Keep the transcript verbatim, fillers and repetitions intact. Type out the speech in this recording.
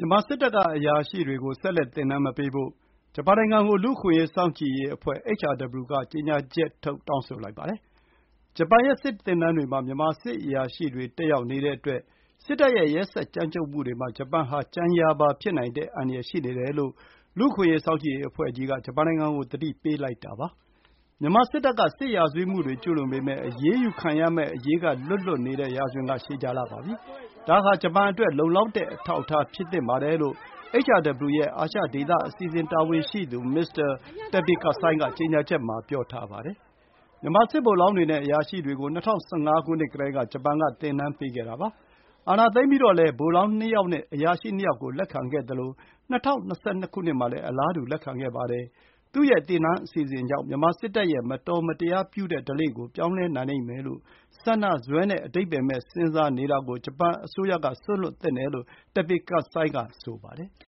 မြန်မာစစ်တပ်ကအရာရှိတွေကို ဆက်လက်သင်တန်းမပေးဖို့ ဂျပန်နိုင်ငံကို လူ့အခွင့်အရေးစောင့်ကြည့်ရေးအဖွဲ့ H R W က ကြေညာချက်ထုတ် တောင်းဆိုလိုက်ပါတယ်။ ဂျပန်ရဲ့စစ်သင်တန်းတွေမှာ မြန်မာစစ်အရာရှိတွေတက်ရောက်နေတဲ့အတွက် စစ်တပ်ရဲ့ရက်စက်ကြမ်းကြုတ်မှုတွေမှာ ဂျပန်ဟာ ကြံရာပါဖြစ်နိုင်တဲ့အန္တရာယ်ရှိနေတယ်လို့ လူ့အခွင့်အရေးစောင့်ကြည့်ရေးအဖွဲ့ကြီးက ဂျပန်နိုင်ငံကို သတိပေးလိုက်တာပါ။ မြန်မာစစ်တပ်က စစ်ရာဇဝတ်မှုတွေကျူးလွန်ပေမယ့် အရေးယူခံရမယ့်အရေးကလွတ်လွတ်နေတဲ့ရာဇဝင်က ရှည်ကြာလှပါပြီ။ ဒါဟာ ဂျပန်အတွက် လုံလောက်တဲ့အထောက်အထားဖြစ်သင့်ပါတယ်လို့ H R W ရဲ့ အာရှဒေသအစီအစဉ်တာဝန်ရှိသူ မစ္စတာ Teppei Kasai က ကြေညာချက်မှာ ပြောထားပါတယ်။ မြန်မာစစ်ဗိုလ်လောင်းတွေနဲ့ အရာရှိတွေကို ၂၀၁၅ ခုနှစ်ကတည်းက ဂျပန်က သင်တန်းပေးခဲ့တာပါ။ အာဏာသိမ်းပြီးတော့လည်း ဗိုလ်လောင်း နှစ် ယောက်နဲ့ အရာရှိ နှစ် ယောက်ကို လက်ခံခဲ့သလို ၂၀၂၂ ခုနှစ်မှာလည်း အလားတူ လက်ခံခဲ့ပါတယ်။ သူ့ရဲ့သင်တန်းအစီအစဉ်ကြောင့် မြန်မာစစ်တပ်ရဲ့ မတော်မတရားပြုတဲ့ဓလေ့ကို ပြောင်းလဲနိုင်လိမ့်မယ်လို့ ဆန္ဒစွဲနဲ့ အဓိပ္ပါယ်မဲ့ စဉ်းစားနေတာကို ဂျပန်အစိုးရက စွန့်လွှတ်သင့်တယ်လို့ Teppei Kasai က ဆိုပါတယ်။